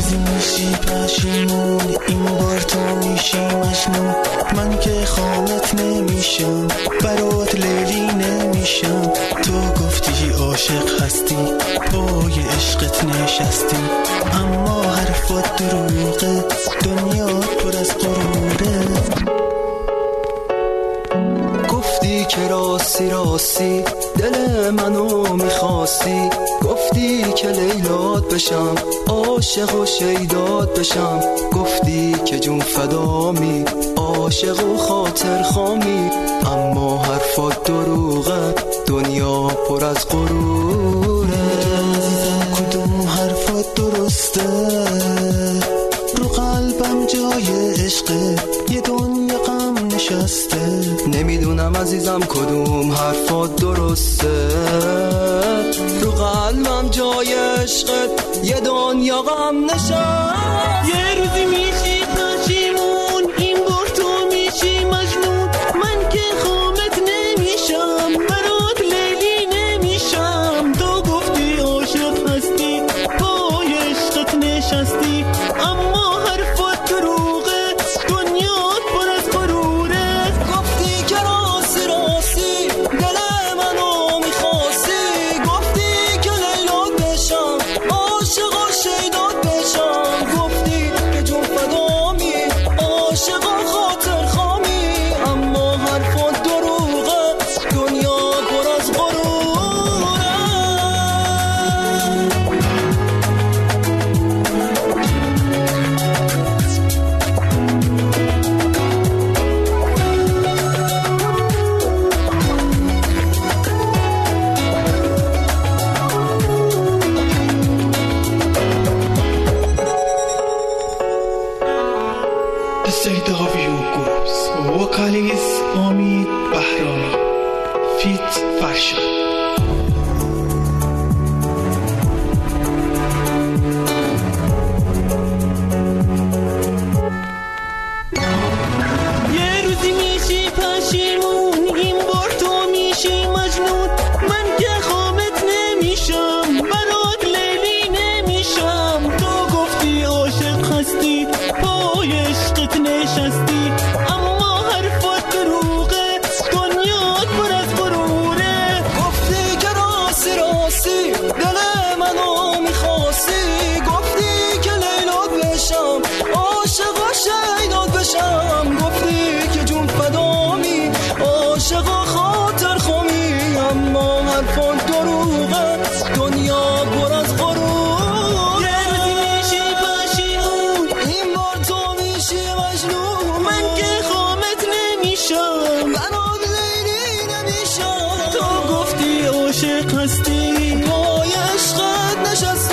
روزی میشی پشیمون، این بار تو میشی مجنون. من که خامت نمیشم، برات لیلی نمیشم. تو گفتی عاشق هستی، پای عشقت نشستی، اما حرفات دروغه، دنیا پر از غروره. گفتی که راستی راستی دل منو میخواستی، گفتی که لیلات بشم، عاشق و شیدات بشم. گفتی که جون فدامی، عاشق و خاطر خامی، اما حرفات دروغه، دنیا پر از غروره. عزیزم کدوم حرفات درسته؟ رو قلبم جای عشقه، یه دنیا غم نشسته. نمیدونم عزیزم کدوم حرفات درسته، رو قلبم جای عشقت یه دنیا غم نشسته. یه روزی میشی پشیمون، این بار تو میشی مجنون. من که خامت نمیشم، برات لیلی نمیشم. تو گفتی عاشق هستی، پای عشقت نشستی، اما حرفات دروغه، دنیا پر از غروره. گفتی که راستی راستی دل منو میخواستی، گفتی که لیلات بشم، عاشق و شیدات بشم. گفتی که جون فدامی، عاشق و خاطر خامی، اما حرفات دروغه، دنیا پر از غروره. The State of You Groups. Vocalist Omid Bahrami. Feat Farshad. یه روزی میشی پشیمون، این بار تو میشی مجنون. من که خامت نمیشم، برات لیلی نمیشم. تو گفتی عاشق هستی، پای عشقت نشستی، اما حرفات دروغه، دنیا پر از غروره. گفتی که راستی راستی دل منو میخواستی، گفتی که لیلات بشم، عاشق و شیدات بشم. گفتی که جون فدامی، عاشق و خاطر خامی، اما حرفات دروغه، دنیا پر از غرور. یه روزی میشی پشیمون، این بار تو میشی مجنون. من که خامت نمیشم، برات لیلی نمیشم. تو گفتی عاشق هستی، پای عشقت نشستی،